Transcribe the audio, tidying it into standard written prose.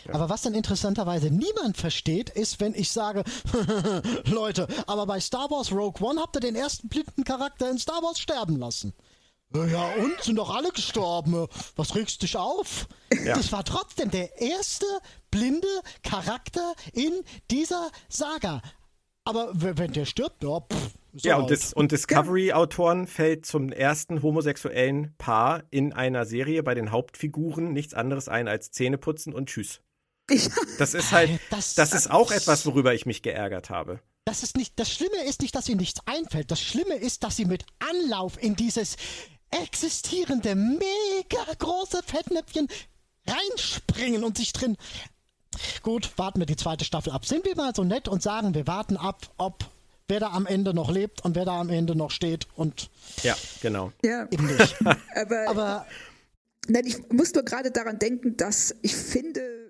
Aber was dann interessanterweise niemand versteht, ist, wenn ich sage, Leute, aber bei Star Wars Rogue One habt ihr den ersten blinden Charakter in Star Wars sterben lassen. Ja, und? Sind doch alle gestorben. Was regst dich auf? Ja. Das war trotzdem der erste blinde Charakter in dieser Saga. Aber wenn der stirbt, ja, ja, und Discovery-Autoren fällt zum ersten homosexuellen Paar in einer Serie bei den Hauptfiguren nichts anderes ein als Zähneputzen und Tschüss. Das ist halt, das ist auch etwas, worüber ich mich geärgert habe. Das Schlimme ist nicht, dass ihnen nichts einfällt. Das Schlimme ist, dass sie mit Anlauf in dieses existierende, mega große Fettnäpfchen reinspringen und sich drin... Gut, warten wir die zweite Staffel ab. Sind wir mal so nett und sagen, wir warten ab, ob wer da am Ende noch lebt und wer da am Ende noch steht und... Ja, genau. Ja. Eben nicht. Aber nein, ich muss nur gerade daran denken, dass ich finde...